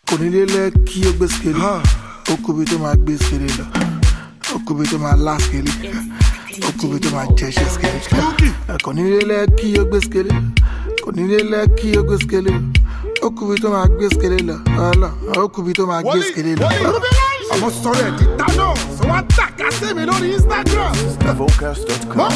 Konilele ki o gbeskele. Okubi to ma gbeskele. Okubi to ma laskele. Okubi to ma jesheskele. Konilele ki o gbeskele. Konilele ki o gbeskele. Okubi to ma gbeskele. Ala, okubi to ma gbeskele. I'm a sorry, Titano. So what that I say me on Instagram. Focus.com.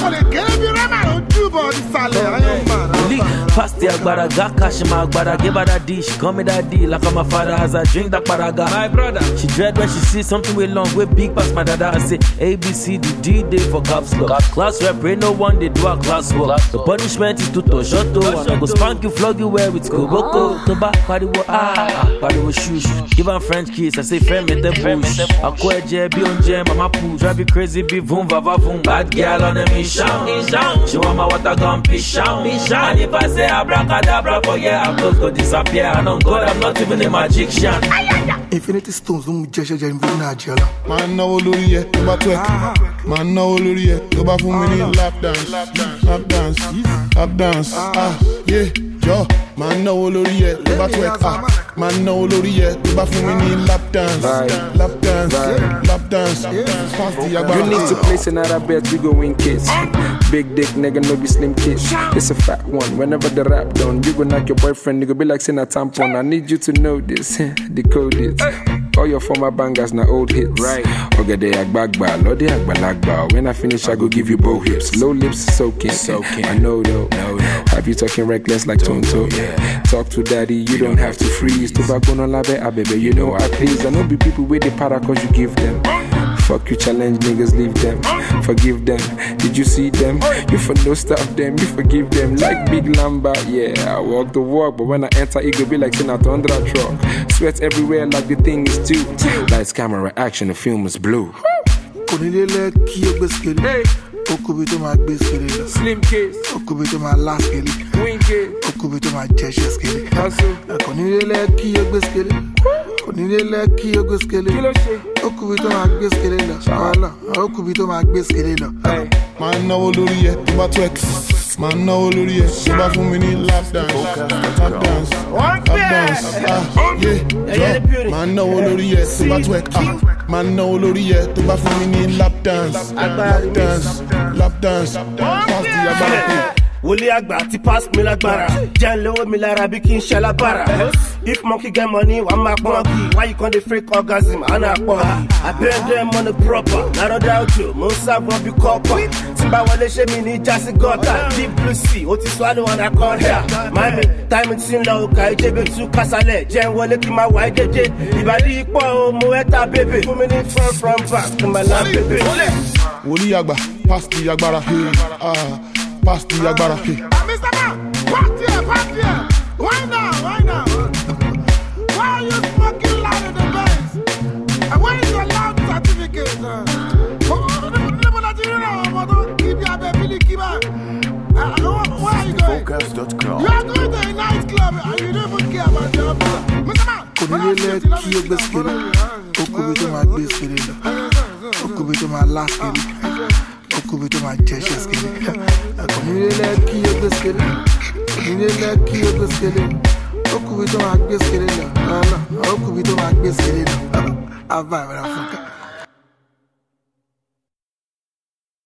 Pasty agbada, got cash in my agbada, give her that D. She call me that D, like my father has a drink that paraga. My brother, she dread when she sees something with long, with big past my dada. I say A, B, C, D, D, day for caps lock. Class rep, pray no one, they do a class work. The punishment is to shut and I go spank you, flog you where it's go. Boko, to back, party wo party wo shoes. Give her French kiss, I say friend me the bush. I quit J, be on jam, I'm a poo. Drive you crazy, be boom, vava boom. Bad girl on the mission. She want my water gun, fish out. And if I say abracadabra for yeah, I'm close to disappear. And on God, I'm not even a magician. Infinity stones, don't just in Venezuela. Man, no Lurie, go back to Man, no Lurie, go back for me lap dance. Yeah, yo. Man, no Lurie, go back to Man, no Lurie, go back for me lap dance. You need to place another bet, we go win kids. Big dick, nigga, no be slim kids. It's a fat one. Whenever the rap done, you go knock your boyfriend, you go be like saying a tampon. I need you to know this, decode it. All your former bangers na old hits. Right. Okay, they agbagba, no they agbalagba. When I finish, I go give you both hips. Low lips soaking. I know though. No. Have you talking reckless like Tonto? Yeah. Talk to daddy, you don't have to freeze. Tobacco no labe, baby, you know I please. I know be people with the para cause you give them. Fuck you, challenge niggas, leave them. Forgive them. Did you see them? You for no stop them, you forgive them. Like Big Lamba, yeah, I walk the walk, but when I enter, it go be like saying out under a truck. Sweat everywhere like the thing is too. Lights, camera, action, the film is blue. Konilele ki o gbeskele. Okubi to ma gbeskele. Slim case. Okubi to ma laskele. Wing case. Okubi to ma jesheskele. Konilele ki o gbeskele. Konilele ki o gbeskele. Okubi to ma gbeskele. Ala, okubi to ma gbeskele. Man, no Lurie, go back to Man, no Lurie, go back for me lap dance. Yeah, man, no Lurie, go back to Man, no Lurie, go back for me lap dance. Wole agba ti pass me lagbara. Jan lowo mi lara bi kin shalabara. If monkey get money, wa ma pon gi. Why you con dey fake orgasm? Ana pon gi. I beg them on the proper. Na no doubt you. Mo sa won bi copper. Timba wole se mi ni jasi gutter. Deep blue sea, o ti swallow and I come here. My time it sin low, ka ijebe tu kasale. Jen wole ki ma wa jeje. Ibadi ipo o mo eta baby. 2 minutes from back to my lap baby. Wole agba, pass the agbara. Pass the agbara. Mr. Man, pass here. Why now? Why are you smoking loud in the bass? And where is your loud certificate? Where are you going? Focus.com. You are going to a nightclub and you don't even care about the officer. Mr. Man, Konilele ki o gbeskele. Okubi to ma gbeskele. Okubi to ma laskele. Okubi to ma jesheskele. Konilele ki o gbeskele. Konilele ki o gbeskele. Okubi to ma gbeskele. Okubi to ma gbeskele. Ava,